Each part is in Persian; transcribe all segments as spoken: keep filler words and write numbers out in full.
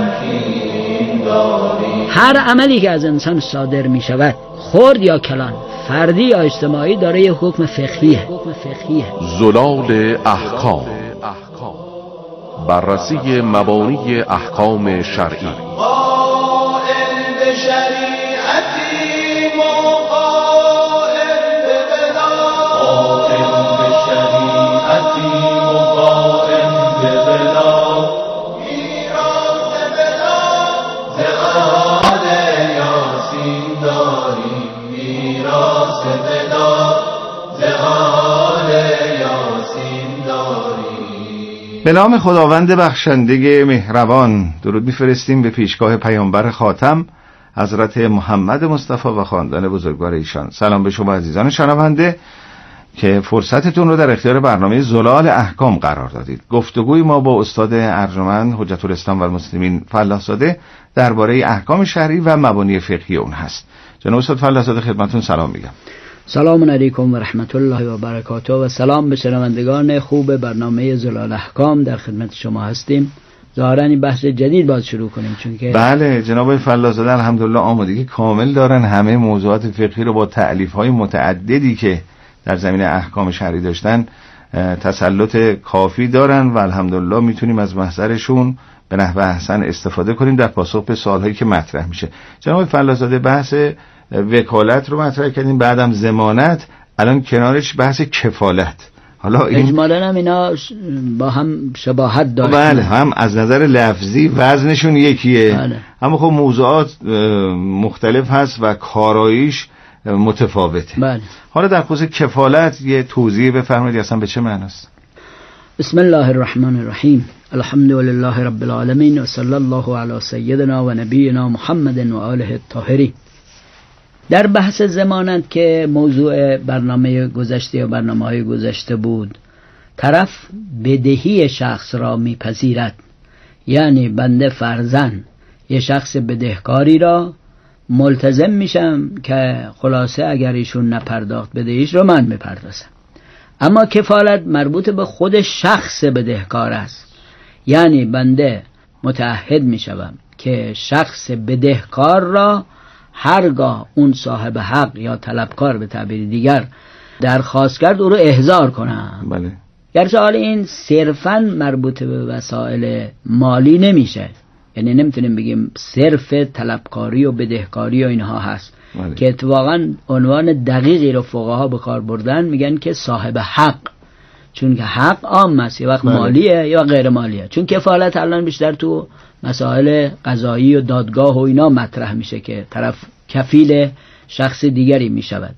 هر عملی که از انسان صادر می شود، خرد یا کلان، فردی یا اجتماعی، داره یه حکم فقهیه. زلال احکام، بررسی مبانی احکام شرعی. به نام خداوند بخشنده مهربان، درود می‌فرستیم به پیشگاه پیامبر خاتم حضرت محمد مصطفی و خاندان بزرگوار ایشان. سلام به شما عزیزان شنونده که فرصتتون رو در اختیار برنامه زلال احکام قرار دادید. گفتگوی ما با استاد ارجمند حجت الاسلام و المسلمین فلاح زاده درباره احکام شرعی و مبانی فقهی اون هست. جناب استاد فلاح زاده خدمتتون سلام میگم. سلام علیکم و رحمت الله و برکاته و سلام به شنوندگان خوب برنامه زلال احکام. در خدمت شما هستیم. ظاهرا این بحث جدید باید شروع کنیم چون که بله جناب فلاح زاده الحمدلله آمادگی کامل دارن، همه موضوعات فقهی رو با تألیف‌های متعددی که در زمینه احکام شرعی داشتن تسلط کافی دارن و الحمدلله میتونیم از محضرشون به نحو احسن استفاده کنیم در پاسخ به سوالهایی که مطرح میشه. جناب فلاح زاده بحث وکالت رو مطرح کردیم، بعدم ضمانت، الان کنارش بحث کفالت. حالا این اجمالاً هم اینا با هم شباهت دارن. بله، هم از نظر لفظی وزنشون یکیه، بله. اما خب موضوعات مختلف هست و کاراییش متفاوته. بله. حالا در خصوص کفالت یه توضیح بفرمایید اصلا به چه معناست؟ بسم الله الرحمن الرحیم. الحمد لله رب العالمین و صلی الله علی سیدنا و نبینا محمد و آله الطاهرین. در بحث ضمانت که موضوع برنامه گذشته و برنامه‌های گذشته بود، طرف بدهی شخص را میپذیرد، یعنی بنده فرضاً یه شخص بدهکاری را ملتزم میشم که خلاصه اگر ایشون نپرداخت بدهیش رو من میپردازم. اما کفالت مربوط به خود شخص بدهکار است، یعنی بنده متعهد میشم که شخص بدهکار را هرگاه اون صاحب حق یا طلبکار به تعبیر دیگر درخواست کرد او رو احضار کنم. بله. گرچه حال این صرفاً مربوط به وسایل مالی نمیشه، یعنی نمیتونیم بگیم صرف طلبکاری و بدهکاری و اینها هست. بله. که اتفاقاً عنوان دقیقی رو فقها به کار بردن، میگن که صاحب حق، چون که حق عام است، یه وقت بله. مالیه یا غیر مالیه. چون کفالت الان بیشتر تو مسائل قضایی و دادگاه و اینا مطرح میشه که طرف کفیل شخص دیگری میشود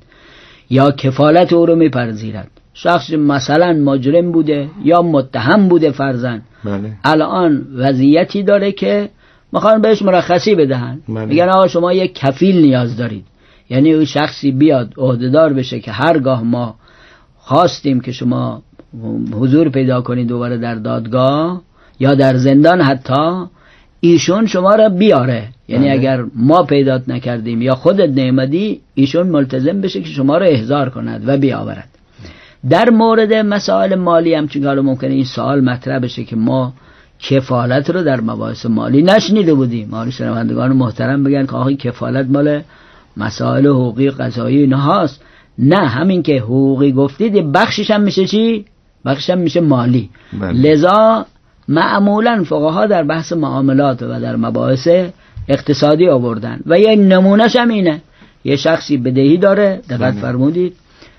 یا کفالت او رو میپذیرد. شخص مثلا مجرم بوده یا متهم بوده فرضاً، بله. الان وضعیتی داره که میخوان بهش مرخصی بدهن، بله. میگن آقا شما یک کفیل نیاز دارید، یعنی اون شخصی بیاد عهدهدار بشه که هرگاه ما خواستیم که شما حضور پیدا کنید دوباره در دادگاه یا در زندان، حتی ایشون شما را بیاره، یعنی بله. اگر ما پیدات نکردیم یا خودت نیامدی ایشون ملتزم بشه که شما را احضار کند و بیاورد. در مورد مسائل مالی هم چون حالا ممکنه این سوال مطرح بشه که ما کفالت رو در مباحث مالی نشنیده بودیم، ما شنوندگان محترم بگن که آخه کفالت مال مسائل حقوقی قضایی اینها هست. نه، همین که حقوقی گفتید بخشش هم میشه چی؟ بخشش هم میشه مالی. بله. لذا معمولا فقها در بحث معاملات و در مباحث اقتصادی آوردن و یک نمونهش هم اینه، یه شخصی بدهی داره، دقت فرمودید،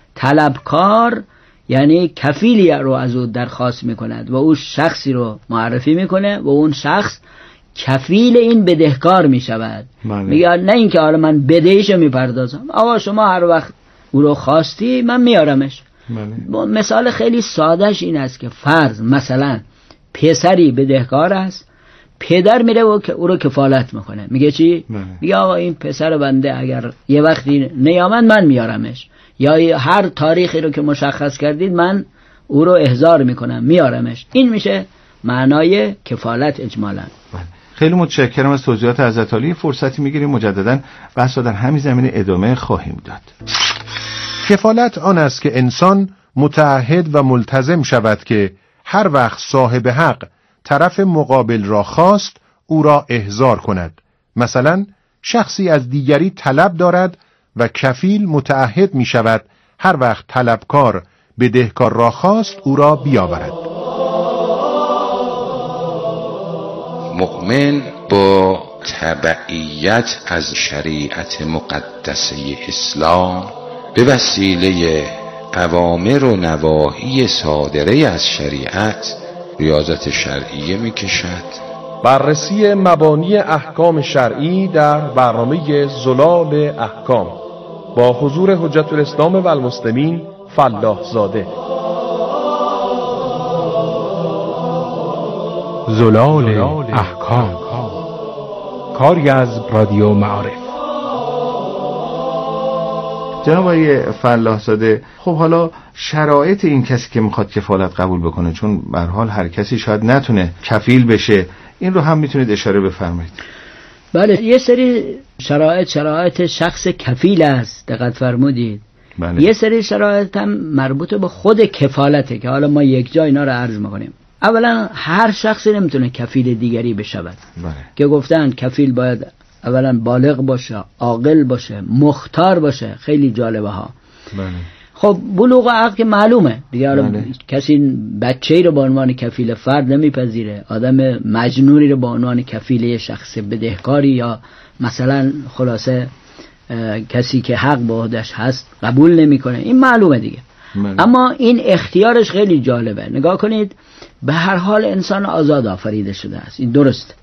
طلبکار یعنی کفیلی رو از او درخواست میکند و او شخصی رو معرفی میکنه و اون شخص کفیل این بدهکار میشود. میگه نه اینکه آره من بدهیشو میپردازم، آقا شما هر وقت او رو خواستی من میارمش. بله. مثال خیلی سادهش این است که فرض مثلا پسری بدهکار است، پدر میره و او رو کفالت میکنه، میگه چی؟ بله. میگه آقا این پسر بنده اگر یه وقتی نیامد من میارمش، یا هر تاریخی رو که مشخص کردید من او رو احضار میکنم میارمش. این میشه معنای کفالت اجمالاً. خیلی متشکرم از توضیحات حضرت عالی. فرصتی میگیریم مجددا بحث در همین زمینه ادامه خواهیم داد. کفالت آن است که انسان متعهد و ملتزم شود که هر وقت صاحب حق طرف مقابل را خواست او را احضار کند. مثلا شخصی از دیگری طلب دارد و کفیل متعهد می شود هر وقت طلبکار بدهکار را خواست او را بیاورد. مؤمن با تبعیت از شریعت مقدسه اسلام به وسیله اوامر و نواهی صادره از شریعت ریاضت شرعیه می کشد. بررسی مبانی احکام شرعی در برنامه زلال احکام با حضور حجت الاسلام و المسلمین فلاح زاده. زلال احکام، کاری از رادیو معارف. جناب آقای فلاح زاده، خب حالا شرایط این کسی که میخواد کفالت قبول بکنه، چون به هر حال هر کسی شاید نتونه کفیل بشه، این رو هم میتونید اشاره بفرمایید؟ بله، یه سری شرایط شرایط شخص کفیل است، دقت فرمودید. بله. یه سری شرایط هم مربوط به خود کفالته که حالا ما یک جا اینا رو عرض میکنیم. اولا هر شخصی نمیتونه کفیل دیگری بشود. بله. که گفتن کفیل باید اولا بالغ باشه، عاقل باشه، مختار باشه. خیلی جالبه ها. بله. خب بلوغ عقل که معلومه دیگه. بله. کسی بچه‌ای رو به عنوان کفیل فرد نمیپذیره، آدم مجنونی رو به عنوان کفیل شخص بدهکاری یا مثلا خلاصه کسی که حق به عهده‌اش هست قبول نمیکنه. این معلومه دیگه. بله. اما این اختیارش خیلی جالبه. نگاه کنید، به هر حال انسان آزاد آفریده شده است، این درست.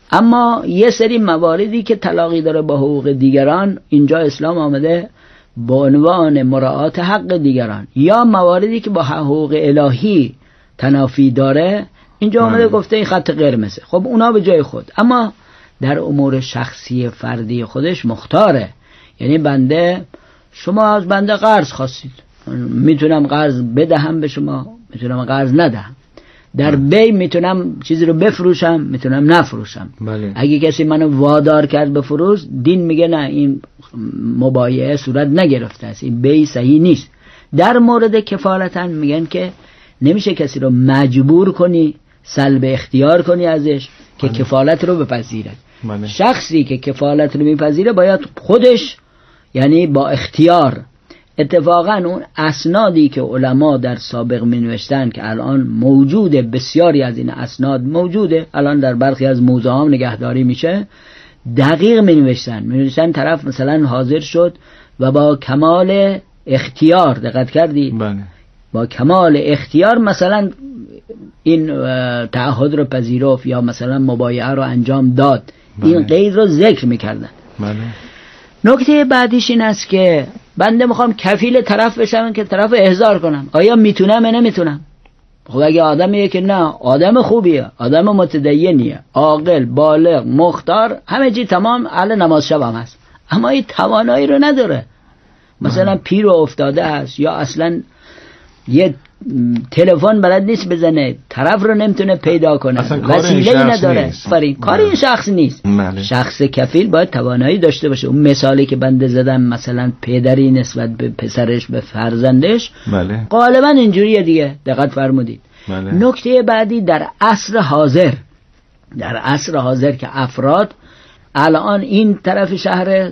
اما یه سری مواردی که تلاقی داره با حقوق دیگران، اینجا اسلام آمده با عنوان مراعات حق دیگران، یا مواردی که با حقوق الهی تنافی داره، اینجا آمده گفته این خط قرمزه. خب اونا به جای خود، اما در امور شخصی فردی خودش مختاره. یعنی بنده، شما از بنده قرض خواستید، میتونم قرض بدهم به شما، میتونم قرض ندهم. در بی میتونم چیزی رو بفروشم، میتونم نفروشم. بله. اگه کسی منو وادار کرد بفروش، دین میگه نه، این مبایعه صورت نگرفته است، این بی صحیح نیست. در مورد کفالتن میگن که نمیشه کسی رو مجبور کنی، سلب اختیار کنی ازش که بله. کفالت رو بپذیره. بله. شخصی که کفالت رو میپذیره باید خودش، یعنی با اختیار. اتفاقا اون اسنادی که علما در سابق می نوشتن که الان موجوده، بسیاری از این اسناد موجوده، الان در برخی از موزه ها نگهداری میشه، دقیق می نوشتن می نوشتن طرف مثلا حاضر شد و با کمال اختیار، دقت کردی؟ بله. با کمال اختیار مثلا این تعهد رو پذیرفت یا مثلا مبایعه رو انجام داد. بله. این قید رو ذکر میکردن. بله. نکته بعدیش این است که بنده میخوام کفیل طرف بشم که طرف احضار کنم، آیا میتونم یا نمیتونم؟ خب اگه آدمیه که نه، آدم خوبیه، آدم متدینیه، عاقل، بالغ، مختار، همه چی تمام، اهل نماز شب هم هست، اما این توانایی رو نداره، مثلا پیر و افتاده است، یا اصلا یه تلفن بلد نیست بزنه، طرف رو نمیتونه پیدا کنه، وسیله‌ای نداره، فرین کار این شخص نیست. ماله. شخص کفیل باید توانایی داشته باشه. اون مثالی که بنده زدم، مثلا پدری نسبت به پسرش، به فرزندش، ماله. غالبا اینجوریه دیگه، دقت فرمودید. ماله. نکته بعدی، در عصر حاضر، در عصر حاضر که افراد الان این طرف شهر،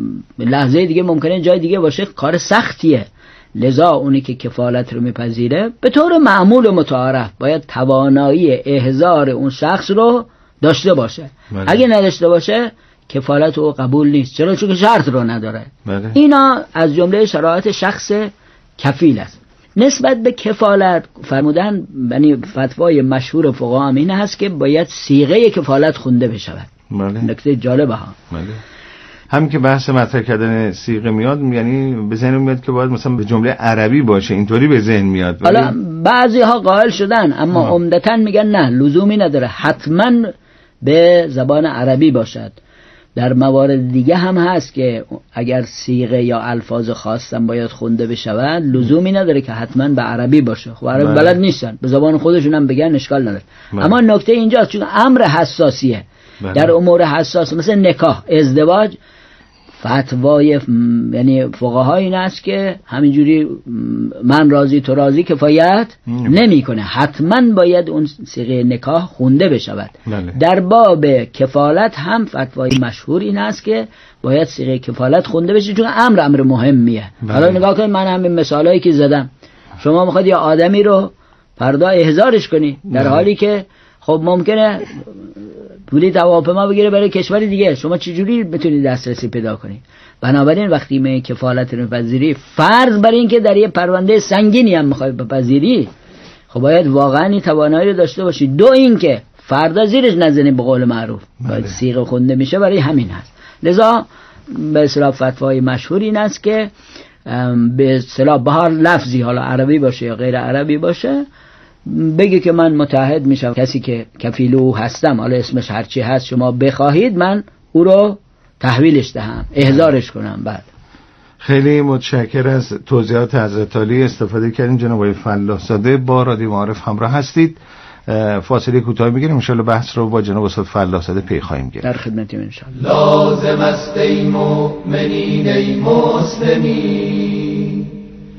لحظه دیگه ممکنه جای دیگه باشه، کار سختیه، لذا اونی که کفالت رو میپذیره به طور معمول و متعارف باید توانایی احضار اون شخص رو داشته باشه. بله. اگه نداشته باشه کفالت رو قبول نیست، چرا؟ چون شرط رو نداره. بله. اینا از جمله شرایط شخص کفیل است. نسبت به کفالت فرمودن، یعنی فتوای مشهور فقها هم این هست که باید صیغه کفالت خونده بشود. بله. نکته جالبه ها. بله. هم که بحث مطرح کردن صیغه میاد، یعنی به ذهن میاد که باید مثلا به جمله عربی باشه، اینطوری به ذهن میاد. حالا بعضی ها قائل شدن، اما عمدتاً میگن نه، لزومی نداره، حتما به زبان عربی باشد. در موارد دیگه هم هست که اگر صیغه یا الفاظ خاصم باید خونده بشود، لزومی نداره که حتما به عربی باشه. خب عربی بلد نیستن، به زبان خودشون هم بگن اشکال نداره. بله. اما نکته اینجاست، چون امر حساسیه. بله. در امور حساس مثل نکاح، ازدواج، فتوای یعنی فقها این است که همینجوری من راضی تو راضی کفایت نمیکنه، حتما باید اون صیغه نکاح خونده بشود. بله. در باب کفالت هم فتوای مشهور این است که باید صیغه کفالت خونده بشه، چون امر امر مهمیه. بله. حالا نگاه کنید، من همین مثالایی که زدم، شما میخواد یه آدمی رو فردا احضارش کنی در بله. حالی که خب ممکنه پولی هواپیما بگیره برای کشور دیگه، شما چجوری بتونید دسترسی پیدا کنید؟ بنابراین وقتی می کفالت رو بپذیری، فرض بر این که در یه پرونده سنگینی هم میخوای بپذیری، خب باید واقعا این توانایی رو داشته باشی. دو این که فردا زیرش نزنی به قول معروف، باید صیغه خونده میشه، برای همین هست. لذا به اصطلاح فتوای مشهور این است که به اصطلاح به هر لفظی، حالا عربی باشه یا غیر عربی باشه، بگه که من متعهد میشم کسی که کفیل او هستم، حالا اسمش هرچی هست شما بخواهید، من او رو تحویلش دهم، احضارش کنم. بعد خیلی متشکر از توضیحات حضرت عالی استفاده کردیم. جناب آقای فلاح زاده با رادیو معارف همراه هستید. فاصله کوتاه میگیریم، ان شاءالله بحث رو با جناب استاد فلاح زاده پی خواهیم گرفت. در خدمتیم ان شاءالله. لازم است ای مؤمنین ای مسلمین،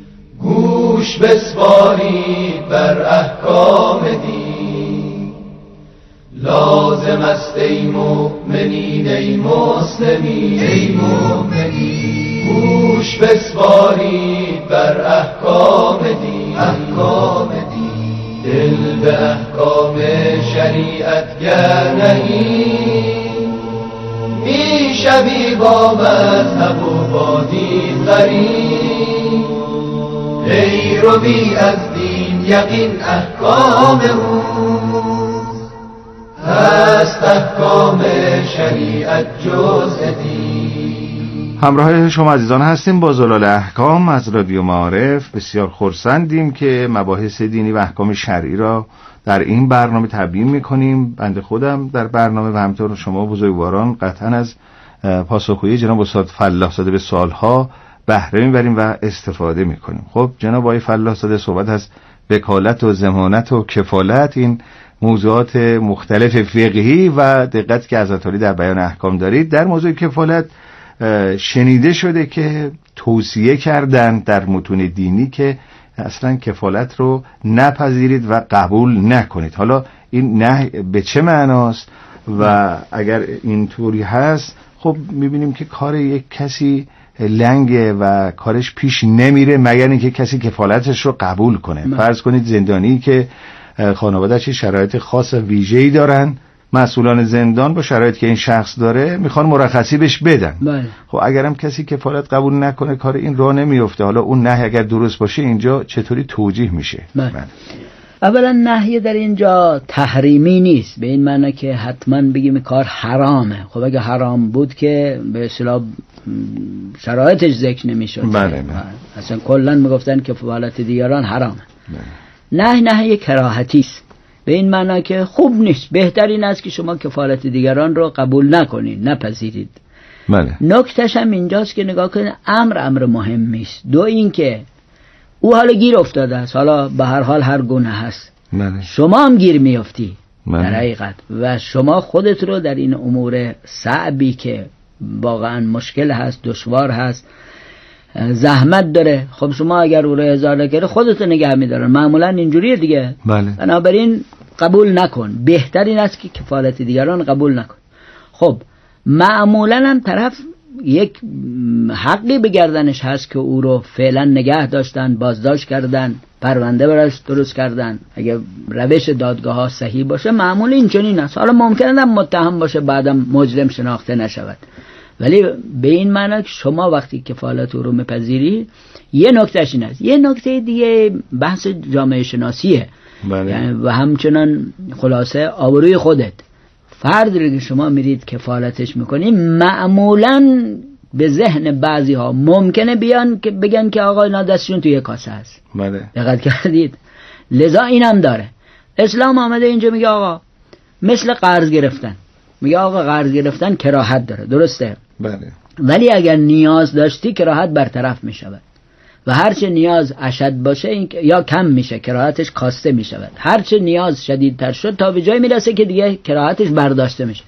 گوش بسپارید بر احکام دین. لازم است ای مؤمنین ای مسلمین، ای مؤمنین، گوش بسپارید بر احکام دین. احکام دین، دل به احکام شریعت گر نهید، می شوی با مذهب و با دین غریب. ای رو بی از دین یقین احکام اوست، هست احکام شریعت جز دین. همراه شما عزیزان هستیم با زلال احکام از رادیو معارف. بسیار خرسندیم که مباحث دینی و احکام شرعی را در این برنامه تبیین میکنیم. بنده خودم در برنامه و همینطور شما بزرگواران قطعا از پاسخگویی جناب استاد فلاح زاده به سوالها بهره میبریم و استفاده میکنیم. خب جناب آقای فلاح زاده صحبت از وکالت و ضمانت و کفالت، این موضوعات مختلف فقهی و دقت که حضرت عالی در بیان احکام دارید. در موضوع کفالت شنیده شده که توصیه کردن در متون دینی که اصلا کفالت رو نپذیرید و قبول نکنید. حالا این نه به چه معناست و اگر اینطوری هست خب میبینیم که کار یک کسی لنگه و کارش پیش نمیره مگر اینکه کسی کفالتش رو قبول کنه. من. فرض کنید زندانی که خانواده‌اش شرایط خاص و ویژه‌ای دارن، مسئولان زندان با شرایطی که این شخص داره میخوان مرخصی بهش بدن. بله. خب اگرم کسی کفالت قبول نکنه کار این راه نمیفته. حالا اون نهی اگر درست باشه اینجا چطوری توجیه میشه؟ بله. بله. اولا نهی در اینجا تحریمی نیست، به این معنی که حتما بگیم کار حرامه. خب اگه حرام بود که به اصطلاح شرایطش ذکر نمیشد. بله بله. اصلا کلا میگفتن که کفالت دیگران حرامه. بله. نه نهی کراهتی است، به این معنی که خوب نیست، بهترین است که شما کفالت دیگران رو قبول نکنید، نپذیرید. بله. نکتهش هم اینجاست که نگاه کنید امر امر مهمی است. دو این که او حالا گیر افتاده است، حالا به هر حال هر گونه هست. بله. شما هم گیر میافتی. بله. در حقیقت و شما خودت رو در این امور صعبی که واقعا مشکل هست، دشوار هست، زحمت داره، خب شما اگر او رو احضار نکردی خودت نگه میدارن، معمولا اینجوریه دیگه. بله. بنابراین قبول نکن، بهترین است که کفالت دیگران قبول نکن. خب معمولا هم طرف یک حقی به گردنش هست که او رو فعلا نگه داشتن، بازداشت کردن، پرونده براش درست کردن. اگه روش دادگاه ها صحیح باشه معمولا اینجوری است. حالا ممکنه هم متهم باشه بعدم مجرم شناخته نشود، ولی به این معنی که شما وقتی کفالت رو میپذیری، یه نکتهش این است. یه نکته دیگه بحث جامعه شناسیه. بله. یعنی و همچنان خلاصه آبروی خودت. فردی که شما میرید کفالتش میکنی، معمولا به ذهن بعضی ها ممکنه بیان که بگن که آقا اینا دستشون توی کاسه هست. بله. دقت کردید؟ لذا اینم داره. اسلام آمده اینجا میگه آقا مثل قرض گرفتن، میگه آقا قرض گرفتن کراهت داره، درسته؟ بله. ولی اگر نیاز داشتی کراهت برطرف میشود و هرچه نیاز اشد باشه این یا کم میشه، کراهتش کاسته میشود. هرچه نیاز شدیدتر شد تا به جای میرسه که دیگه کراهتش برداشته میشه.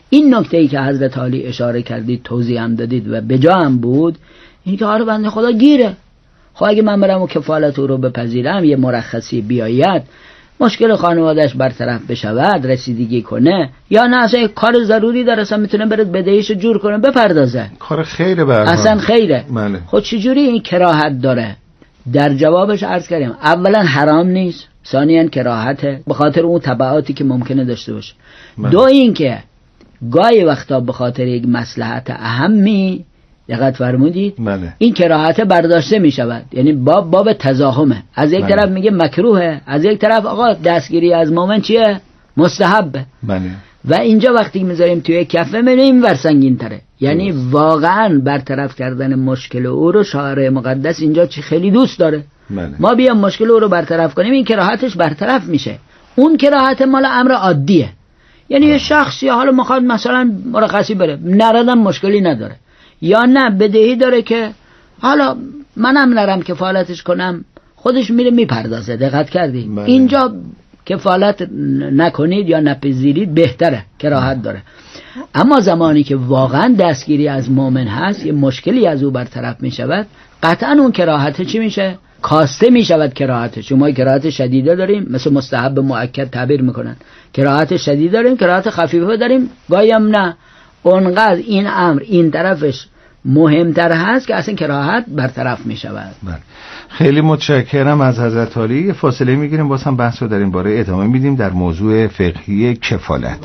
این نکته‌ای که حضرت علی اشاره کردید، توضیح هم دادید و به جا هم بود، این که آره بنده خدا گیره. خب اگه من برم و کفالت او رو بپذیرم، یه مرخصی بیاید، مشکل خانوادهش برطرف بشود، رسیدگی کنه، یا نه اصلا کار ضروری داره، اصلا میتونه بره بدهیشو جور کنه بپردازه، کار خیره برها. اصلا خیره. بله. خب چجوری این کراهت داره؟ در جوابش عرض کردیم اولا حرام نیست، ثانیاً کراهته به خاطر اون تبعاتی که ممکنه داشته باشه. بله. دو این که گاهی وقتا به خاطر یک مصلحت اهمی، دقت فرمودید، بله. این کراهت برداشته می شود، یعنی باب باب تزاحمه. از یک بله. طرف میگه مکروهه، از یک طرف آقا دستگیری از مومن چیه؟ مستحبه. بله. و اینجا وقتی میذاریم توی کفه میبینیم ور سنگین تره، یعنی بله. واقعا برطرف کردن مشکل او رو شارع مقدس اینجا چی خیلی دوست داره. بله. ما بیام مشکل او رو برطرف کنیم، این کراهتش برطرف میشه. اون کراهت مال امر عادیه، یعنی یه شخصی حالا میخواد مثلا مرخصی بره، نردم مشکلی نداره، یا نه بدهی داره که حالا منم نرم کفالتش کنم، خودش میره میپردازه. دقت کردی؟ بله. اینجا کفالت نکنید یا نپذیرید بهتره، کراهت داره. اما زمانی که واقعا دستگیری از مؤمن هست، یه مشکلی از او برطرف میشود، قطعا اون کراهت چی میشه؟ کاسته میشود کراهت. شما کراهت شدیده داریم، مثل مستحب مؤکد تعبیر میکنن، کراهت شدید داریم، کراهت خفیفه داریم، گاهی هم نه. اونقدر این امر این طرفش مهمتر هست که اصلا کراهت برطرف می شود. خیلی متشکرم از حضرت علی. یه فاصله میگیریم، باز هم بحث رو در این باره ادامه میدیم در موضوع فقهی کفالت.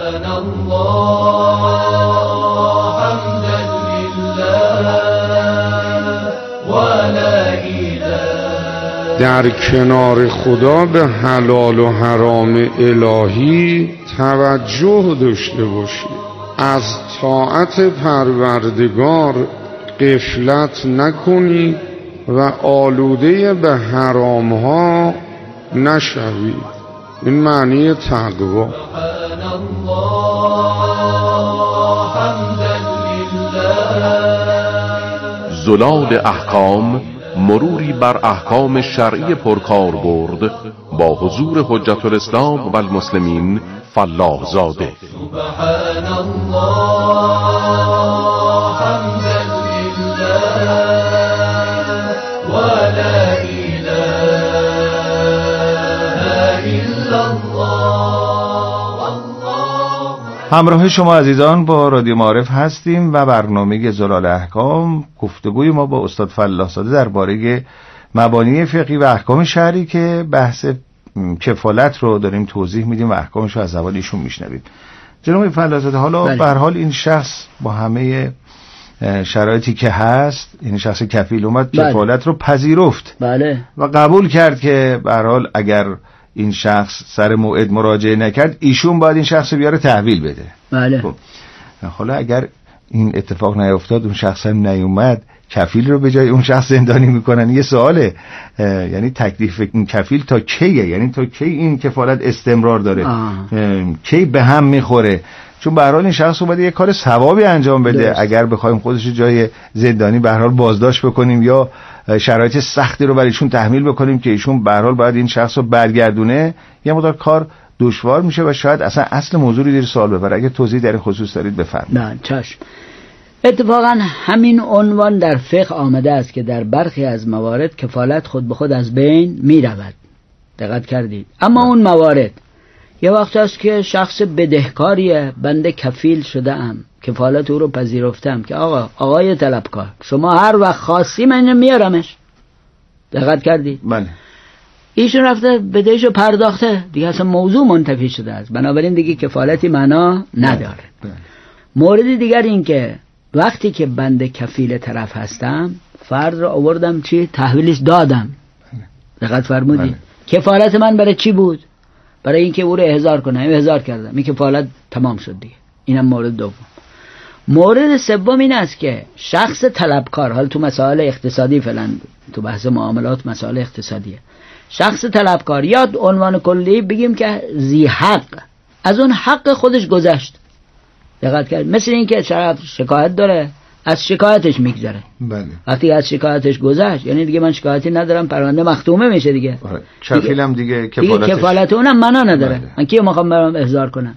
در کنار خدا به حلال و حرام الهی توجه داشته باشید، از طاعت پروردگار غفلت نکنید و آلوده به حرام ها نشوید. این معنی تقوا. زلال احکام، مروری بر احکام شرعی پرکار برد با حضور حجت الاسلام و المسلمین فلاح زاده. سبحان الله حمدا لله و لا اله الا الله. همراه شما عزیزان با رادیو معارف هستیم و برنامه زلال احکام، گفتگوی ما با استاد فلاح زاده درباره مبانی فقهی و احکام شرعی که بحث کفالت رو داریم توضیح میدیم و احکامش رو از زبان ایشون میشنویم. جناب فلاح زاده، حالا به هر حال این شخص با همه شرایطی که هست، این شخص کفیل اومد بله. کفالت رو پذیرفت بله. و قبول کرد که به هر حال اگر این شخص سر موعد مراجعه نکرد، ایشون باید این شخص رو بیاره تحویل بده. بله. خب حالا اگر این اتفاق نیفتاد، اون شخص هم نیومد، کفیل رو به جای اون شخص زندانی میکنن. یه سواله، یعنی تکلیف این کفیل تا کیه؟ یعنی تا کی این کفالت استمرار داره؟ کی به هم میخوره؟ چون به هر حال این شخص اومده یه کار ثوابی انجام بده. درست. اگر بخوایم خودش جای زندانی به هر حال بازداشت بکنیم یا شرایط سختی رو برایشون تحمیل بکنیم که ایشون به هر حال باید این شخص رو برگردونه، یه مقدار کار دشوار میشه و شاید اصلا اصل موضوع رو زیر سوال ببره. اگه توضیح در این خصوص دارید بفرمایید. نه چشم. اتفاقا همین عنوان در فقه آمده است که در برخی از موارد کفالت خود به خود از بین می رود. دقت کردید؟ اما اون موارد یه وقت است که شخص بدهکاریه، بنده کفیل شده ام، کفالت او رو پذیرفتم که آقا آقای طلبکار شما هر وقت خواستی من میارمش. دقت کردید؟ بله. ایشون رفته بدهشو پرداخته، دیگه اصلا موضوع منتفی شده است، بنابراین دیگه کفالتی معنا نداره. بله. مورد دیگر این که وقتی که بنده کفیل طرف هستم، فرض رو آوردم چی؟ تحویلش دادم. دقت فرمودید؟ کفالت من برای چی بود؟ برای اینکه او رو احضار کنم، احضار کردم، این کفالت تمام شد دیگه. اینم مورد دوم. مورد سوم این است که شخص طلبکار، حال تو مسائل اقتصادی فعلا تو بحث معاملات مسائل اقتصادیه، شخص طلبکار یا عنوان کلی بگیم که ذی حق، از اون حق خودش گذشت. دقت کرد؟ مثل این که طرف شکایت داره، از شکایتش میگذره. بله. وقتی از شکایتش گذشت، یعنی دیگه من شکایتی ندارم، پرونده مختومه میشه دیگه. کفیلم دیگه کفالتش دیگه کفالت اونم معنا نداره. بله. من کیو میخوام برام احضار کنم؟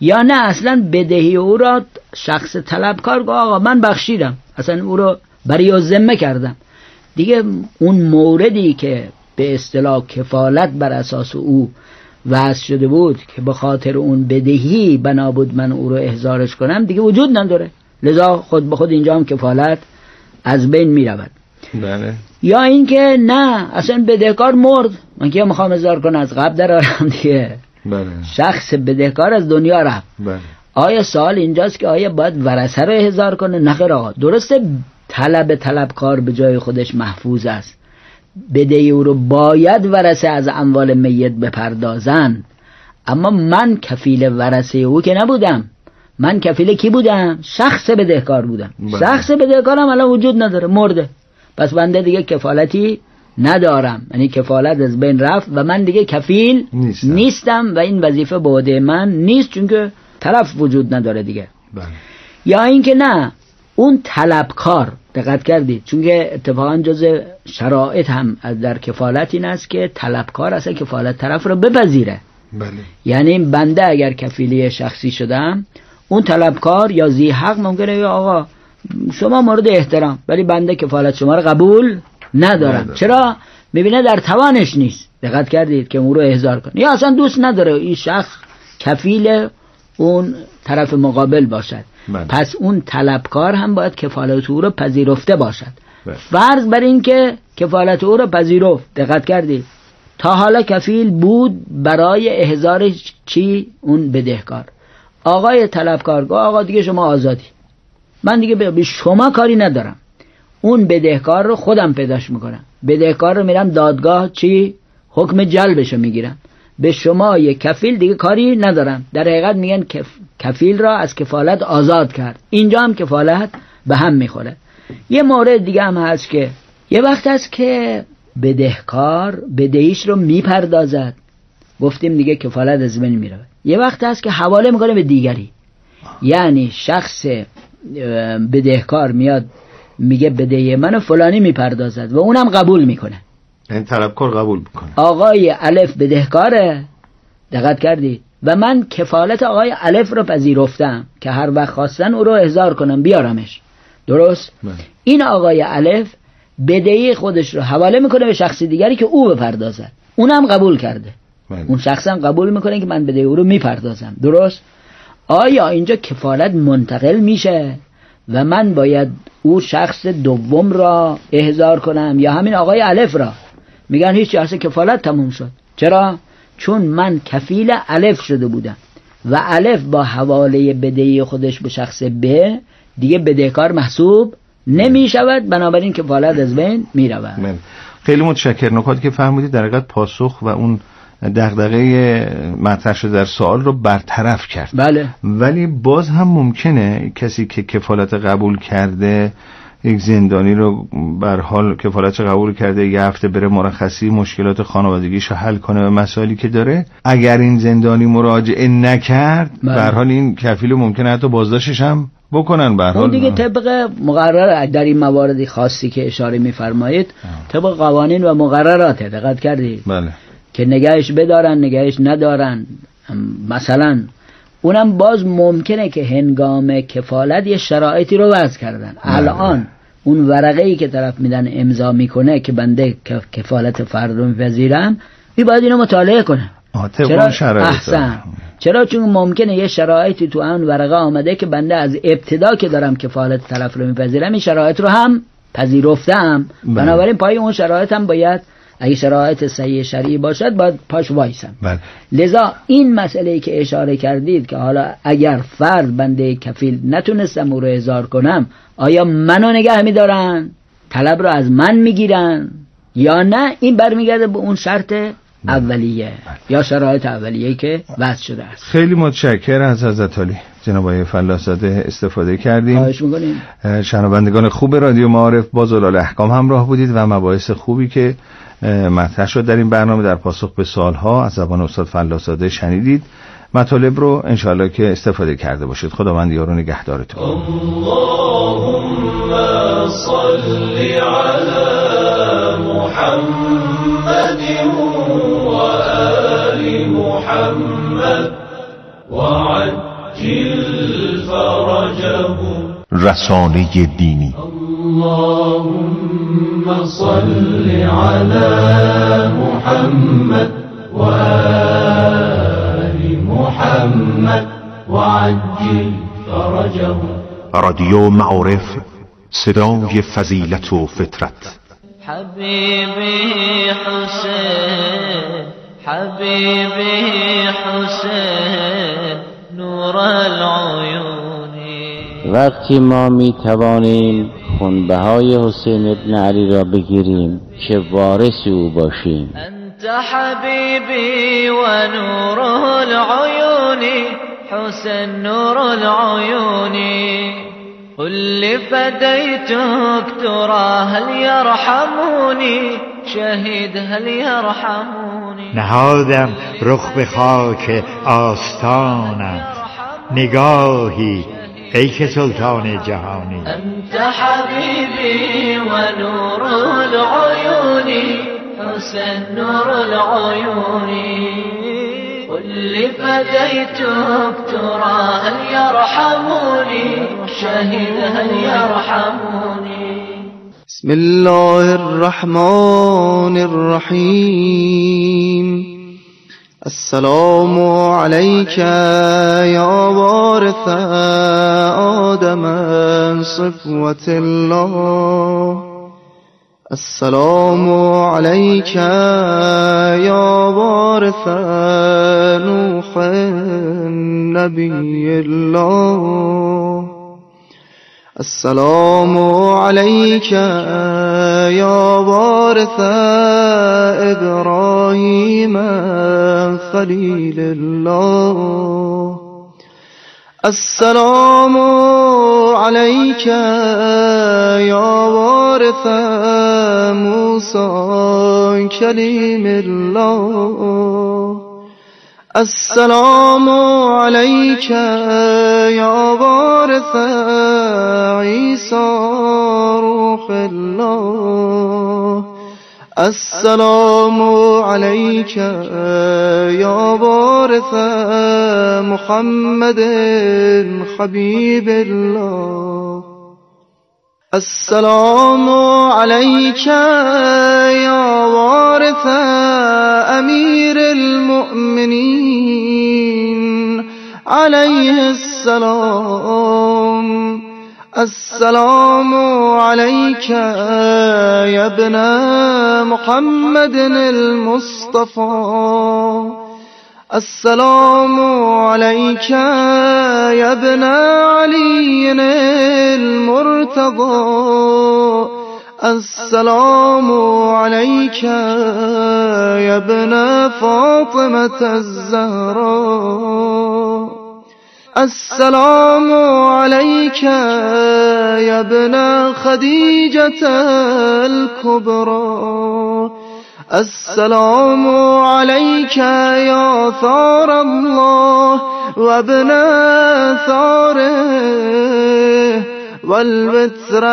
یا نه اصلا بدهی او را شخص طلبکار گفت آقا من بخشیدم، اصلا او را برای ذمه کردم. دیگه اون موردی که به اصطلاح کفالت بر اساس او وضع شده بود که به خاطر اون بدهی بنا بود من او رو احضارش کنم دیگه وجود نداره، لذا خود به خود اینجا هم کفالت از بین می رود. بله. یا اینکه نه اصلا بدهکار مرد، من که میخوام احضار کنم از قبل درارم دیگه. بله. شخص بدهکار از دنیا رفت. بله. آیا سوال اینجاست که آیا باید ورثه رو احضار کنه؟ نه خیر آقا، درسته طلب طلبکار به جای خودش محفوظ است، بدهی او رو باید ورثه از اموال میت بپردازن، اما من کفیل ورثه او که نبودم، من کفیل کی بودم؟ شخص بدهکار بودم. بله. شخص بدهکارم الان وجود نداره، مرده، پس بنده دیگه کفالتی ندارم، یعنی کفالت از بین رفت و من دیگه کفیل نیستم, نیستم و این وظیفه به عهده من نیست، چون که طرف وجود نداره دیگه. بله. یا اینکه نه اون طلبکار، دقت کردید چون که اتفاقا جز شرایط هم در کفالت این است که طلبکار اصلا کفالت طرف رو بپذیره. بله. یعنی بنده اگر کفیلی شخصی شدم، اون طلبکار یا ذی حق ممکنه یا آقا شما مورد احترام ولی بنده کفالت شما رو قبول ندارم. ندارم. چرا؟ میبینه در توانش نیست. دقت کردید که اون رو احضار کنه، یا اصلا دوست نداره این شخص کفیل اون طرف مقابل باشد. من. پس اون طلبکار هم باید کفالت او رو پذیرفته باشد. من. فرض بر این که کفالت او رو پذیرفت، دقت کردید تا حالا کفیل بود برای احضار چی؟ اون بدهکار. آقای طلبکار گفت آقا دیگه شما آزادی، من دیگه به شما کاری ندارم، اون بدهکار رو خودم پیداش میکنم، بدهکار رو میرم دادگاه چی؟ حکم جلبشو میگیرم، به شما یک کفیل دیگه کاری ندارم. در حقیقت میگن کف... کفیل را از کفالت آزاد کرد. اینجا هم کفالت به هم میخوره. یه مورد دیگه هم هست که یه وقت هست که بدهکار بدهیش رو میپردازد، گفتیم دیگه کفالت از بین میره. یه وقت هست که حواله میکنه به دیگری، یعنی شخص بدهکار میاد میگه بدهی منو فلانی میپردازد و اونم قبول میکنه، این طلبکار قبول میکنه. آقای الف بدهکاره، دقت کردید، و من کفالت آقای الف رو پذیرفتم که هر وقت خواستن او رو احضار کنم بیارمش، درست؟ من. این آقای الف بدهی خودش رو حواله میکنه به شخص دیگری که او بپردازد، اونم قبول کرده. من. اون شخص هم قبول میکنه که من بدهی او رو میپردازم، درست؟ آیا اینجا کفالت منتقل میشه و من باید او شخص دوم را احضار کنم یا همین آقای الف را؟ میگن هیچ، اصلا کفالت تموم شد. چرا؟ چون من کفیل الف شده بودم و الف با حواله بدهی خودش به شخص ب دیگه بدهکار محسوب نمی شود، بنابراین کفالت از بین می رود. خیلی متشکرم. نکاتی که فهمیدید در حقیقت پاسخ و اون دغدغه مطرح شده در سوال رو برطرف کرد. بله. ولی باز هم ممکنه کسی که کفالت قبول کرده، یک زندانی رو بر حال کفالت قبول کرده، یه هفته بره مرخصی مشکلات خانوادگیشو حل کنه و مسائلی که داره، اگر این زندانی مراجعه نکرد به هر حال این کفیل ممکنه حتی بازداشتش هم بکنن. به هر حال دیگه طبق مقرر در این موارد خاصی که اشاره می‌فرمایید طبق قوانین و مقررات، دقت کردید؟ بله. که نگهش بدارن نگهش ندارن، مثلا اونم باز ممکنه که هنگام کفالت یه شرایطی رو وضع کردن. الان اون ورقه‌ای که طرف میدن امضا میکنه که بنده کفالت فرد رو میپذیرم، این باید اینو مطالعه کنه. چرا؟ احسن. چرا؟ چون ممکنه یه شرایطی تو اون ورقه آمده که بنده از ابتدا که دارم کفالت طرف رو میپذیرم این شرایط رو هم پذیرفتم، بنابراین پای اون شرایط هم باید اگه شرایط صحیح شرعی باشد باید پاش وایسم. بله. لذا این مسئله‌ای که اشاره کردید که حالا اگر فرد بنده کفیل نتونستم او رو احضار کنم، آیا منو نگه می‌دارن؟ طلب رو از من میگیرن یا نه؟ این برمیگرده به اون شرط اولیه یا شرایط اولیه که وضع شده است. خیلی متشکرم از حضرت علی جناب آقای فلاح‌زاده استفاده کردیم. خواهش می‌کنیم. شنوندگان خوب رادیو معارف با زلال احکام همراه بودید و مباحث خوبی که مطرح شد در این برنامه در پاسخ به سوال‌ها از زبان استاد فلاح‌زاده شنیدید. مطالب رو انشاءالله که استفاده کرده باشید. خداوند یار و نگهدارتون. اللهم صل علی محمد و آل محمد و عجل وعجل فرجه. رسانه دینی. اللهم صل على محمد وآل محمد وعجل فرجه. رادیو معارف، صدای فضیلت و فطرت. حبیبی حسین، حبیبی حسین، نور العیونی. وقتی ما می توانیم خونبهای حسین ابن علی را بگیریم که وارث او باشیم. انت حبیبی و نور العیون، حسین نور العیون. قل فديتك ترى هل يرحموني، شهید هل يرحموني. نهادم رخ به خاک آستانت، نگاهی ای که سلطان جهانی. انت حبیبی و نور العیون، حسین نور العیون. قل فديتك ترى هل يرحموني، شهيد هل يرحموني. بسم الله الرحمن الرحيم. السلام عليك يا وارث آدم صفوة الله. السلام عليك يا وارث نوح نبي الله. السلام عليك يا وارث إبراهيم خليل الله. السلام عليك يا وارث موسى كليم الله. السلام عليك يا وارث عيسى روح الله. السلام عليك يا وارث محمد حبيب الله. السلام عليك يا وارث أمير المؤمنين عليه السلام. السلام عليك يا ابن محمد المصطفى. السلام عليك يا ابن علي المرتضى. السلام عليك يا ابن فاطمة الزهراء. السلام عليك يا ابن خديجة الكبرى. السلام عليك يا ثار الله وابن ثاره والبتر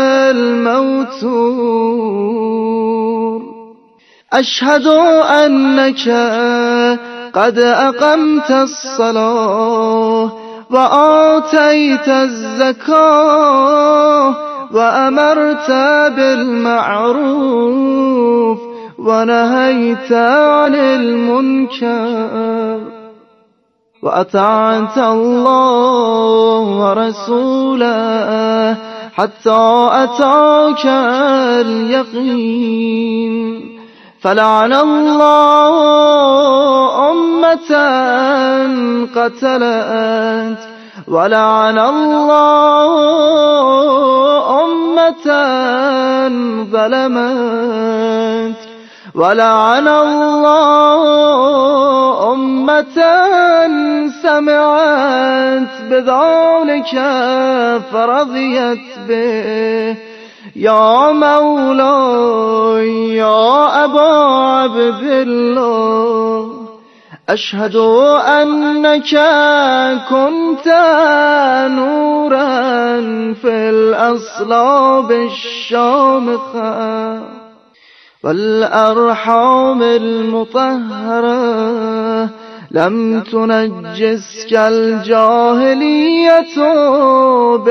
الموتور. أشهد أنك قد أقمت الصلاة وآتيت الزكاة وأمرت بالمعروف ونهيت عن المنكر وأطعت الله ورسوله حتى أتاك اليقين. فلعن الله أمة قتلت ولعن الله أمة ظلمت ولعن الله أمة سمعت بذلك فرضيت به. يا مولاي يا أبا عبد الله أشهد أنك كنت نورا في الأصلاب الشامخة والأرحام المطهرة لم تنجسك الجاهلية